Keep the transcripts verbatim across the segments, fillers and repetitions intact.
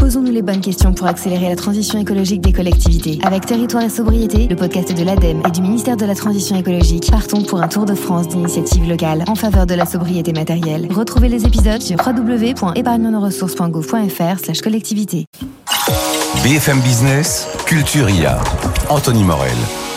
Posons-nous les bonnes questions pour accélérer la transition écologique des collectivités. Avec Territoire et Sobriété, le podcast de l'ADEME et du ministère de la Transition écologique, partons pour un tour de France d'initiatives locales en faveur de la sobriété matérielle. Retrouvez les épisodes sur w w w point épargne nos ressources point gouv point f r slash collectivité. B F M Business, Culture I A. Anthony Morel.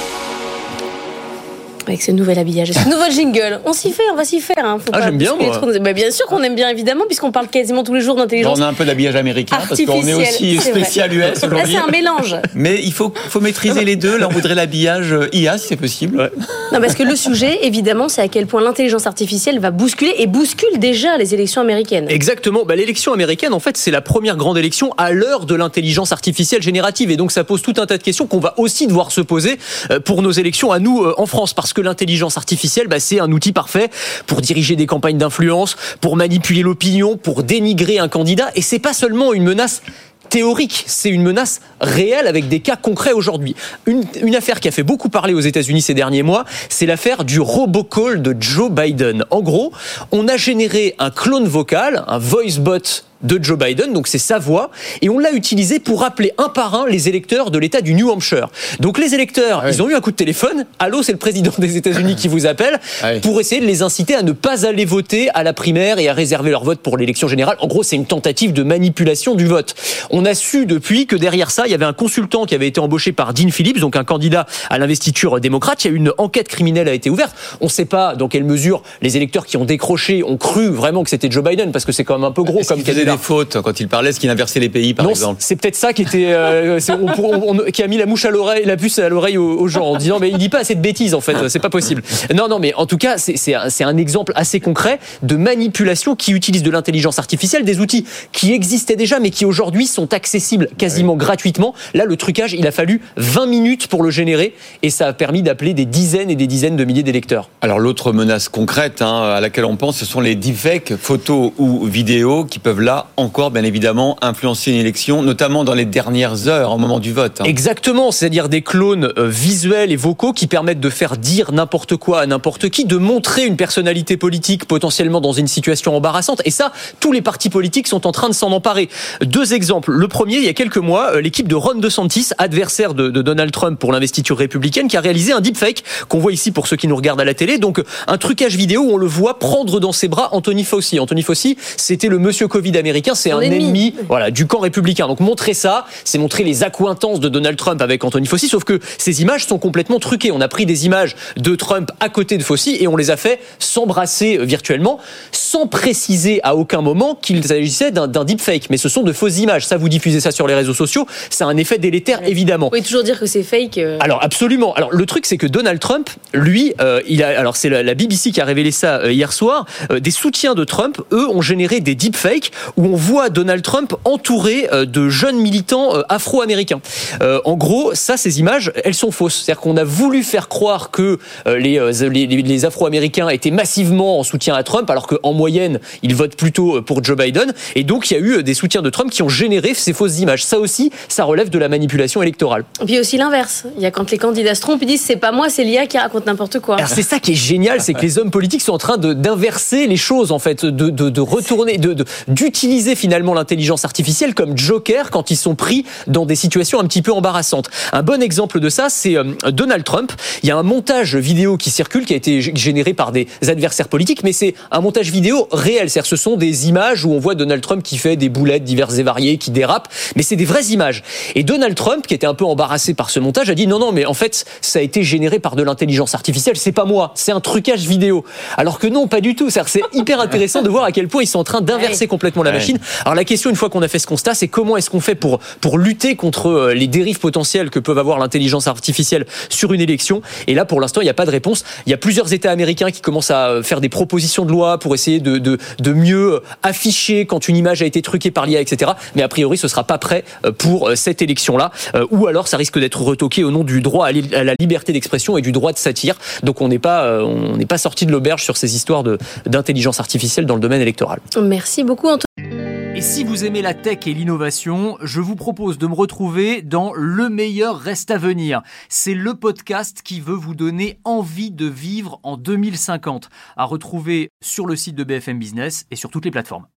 Avec ce nouvel habillage, ce nouveau jingle, on s'y fait, on va s'y faire. Hein. Faut ah, pas j'aime bien, moi. Trop... Bah, bien sûr qu'on aime bien, évidemment, puisqu'on parle quasiment tous les jours d'intelligence. On a un peu d'habillage américain, parce qu'on est aussi c'est spécial vrai. U S aujourd'hui. Là, c'est un mélange. Mais il faut, faut maîtriser les deux. Là, on voudrait l'habillage I A, si c'est possible. Ouais. Non, parce que le sujet, évidemment, c'est à quel point l'intelligence artificielle va bousculer, et bouscule déjà les élections américaines. Exactement. Bah, l'élection américaine, en fait, c'est la première grande élection à l'heure de l'intelligence artificielle générative. Et donc, ça pose tout un tas de questions qu'on va aussi devoir se poser pour nos élections à nous en France. Parce que l'intelligence artificielle, bah, c'est un outil parfait pour diriger des campagnes d'influence, pour manipuler l'opinion, pour dénigrer un candidat. Et c'est pas seulement une menace théorique, c'est une menace réelle avec des cas concrets aujourd'hui. Une, une affaire qui a fait beaucoup parler aux États-Unis ces derniers mois, c'est l'affaire du robocall de Joe Biden. En gros, on a généré un clone vocal, un voice bot de Joe Biden, donc c'est sa voix, et on l'a utilisé pour appeler un par un les électeurs de l'État du New Hampshire. Donc les électeurs, ah oui. ils ont eu un coup de téléphone, allô, c'est le président des États-Unis qui vous appelle, ah oui. pour essayer de les inciter à ne pas aller voter à la primaire et à réserver leur vote pour l'élection générale. En gros, c'est une tentative de manipulation du vote. On a su depuis que derrière ça, il y avait un consultant qui avait été embauché par Dean Phillips, donc un candidat à l'investiture démocrate. Il y a eu une enquête criminelle a été ouverte. On ne sait pas dans quelle mesure les électeurs qui ont décroché ont cru vraiment que c'était Joe Biden, parce que c'est quand même un peu gros Est-ce comme candidat. Des fautes quand il parlait, ce qui inversait les pays, par non, exemple. C'est peut-être ça qui était, euh, c'est, on, on, on, qui a mis la mouche à l'oreille, la puce à l'oreille aux, aux gens en disant mais il dit pas assez de bêtises en fait, c'est pas possible. Non, non, mais en tout cas, c'est, c'est, un, c'est un exemple assez concret de manipulation qui utilise de l'intelligence artificielle, des outils qui existaient déjà mais qui aujourd'hui sont accessibles quasiment oui. gratuitement. Là, le trucage, il a fallu vingt minutes pour le générer et ça a permis d'appeler des dizaines et des dizaines de milliers d'électeurs. Alors l'autre menace concrète hein, à laquelle on pense, ce sont les deepfakes, photos ou vidéos qui peuvent là encore bien évidemment influencer une élection, notamment dans les dernières heures, au moment du vote. Hein. Exactement, c'est-à-dire des clones euh, visuels et vocaux qui permettent de faire dire n'importe quoi à n'importe qui, de montrer une personnalité politique potentiellement dans une situation embarrassante. Et ça, tous les partis politiques sont en train de s'en emparer. Deux exemples. Le premier, il y a quelques mois, euh, l'équipe de Ron DeSantis, adversaire de, de Donald Trump pour l'investiture républicaine, qui a réalisé un deepfake qu'on voit ici pour ceux qui nous regardent à la télé. Donc un trucage vidéo où on le voit prendre dans ses bras Anthony Fauci. Anthony Fauci, c'était le monsieur Covid américain. C'est un ennemi, ennemi voilà, du camp républicain. Donc montrer ça, c'est montrer les accointances de Donald Trump avec Anthony Fauci, sauf que ces images sont complètement truquées. On a pris des images de Trump à côté de Fauci et on les a fait s'embrasser virtuellement, sans préciser à aucun moment qu'il s'agissait d'un, d'un deepfake. Mais ce sont de fausses images. Ça, vous diffusez ça sur les réseaux sociaux, ça a un effet délétère, évidemment. Vous pouvez toujours dire que c'est fake. Euh... Alors absolument. Alors le truc, c'est que Donald Trump, lui, euh, il a, alors c'est la, la B B C qui a révélé ça euh, hier soir, euh, des soutiens de Trump, eux, ont généré des deepfakes où on voit Donald Trump entouré de jeunes militants afro-américains. Euh, en gros, ça, ces images, elles sont fausses. C'est-à-dire qu'on a voulu faire croire que les, les, les afro-américains étaient massivement en soutien à Trump, alors qu'en moyenne, ils votent plutôt pour Joe Biden. Et donc, il y a eu des soutiens de Trump qui ont généré ces fausses images. Ça aussi, ça relève de la manipulation électorale. Et puis aussi l'inverse. Il y a quand les candidats se trompent, ils disent c'est pas moi, c'est l'I A qui raconte n'importe quoi. Alors, c'est ça qui est génial, c'est que les hommes politiques sont en train de, d'inverser les choses, en fait, de, de, de retourner, de, de, d'utiliser finalement l'intelligence artificielle comme joker quand ils sont pris dans des situations un petit peu embarrassantes. Un bon exemple de ça, c'est euh, Donald Trump. Il y a un montage vidéo qui circule, qui a été généré par des adversaires politiques, mais c'est un montage vidéo réel. C'est-à-dire, ce sont des images où on voit Donald Trump qui fait des boulettes diverses et variées, qui dérape, mais c'est des vraies images. Et Donald Trump, qui était un peu embarrassé par ce montage, a dit non, non, mais en fait, ça a été généré par de l'intelligence artificielle. C'est pas moi, c'est un trucage vidéo. Alors que non, pas du tout. C'est-à-dire, c'est hyper intéressant de voir à quel point ils sont en train d'inverser complètement la machine. Alors la question, une fois qu'on a fait ce constat, c'est comment est-ce qu'on fait pour, pour lutter contre les dérives potentielles que peuvent avoir l'intelligence artificielle sur une élection. Et là, pour l'instant, il n'y a pas de réponse. Il y a plusieurs États américains qui commencent à faire des propositions de loi pour essayer de, de, de mieux afficher quand une image a été truquée par l'I A, et cetera. Mais a priori, ce ne sera pas prêt pour cette élection-là. Ou alors, ça risque d'être retoqué au nom du droit à la liberté d'expression et du droit de satire. Donc, on n'est pas, on n'est pas sorti de l'auberge sur ces histoires de, d'intelligence artificielle dans le domaine électoral. Merci beaucoup, Antoine. Et si vous aimez la tech et l'innovation, je vous propose de me retrouver dans Le meilleur reste à venir. C'est le podcast qui veut vous donner envie de vivre en deux mille cinquante. À retrouver sur le site de B F M Business et sur toutes les plateformes.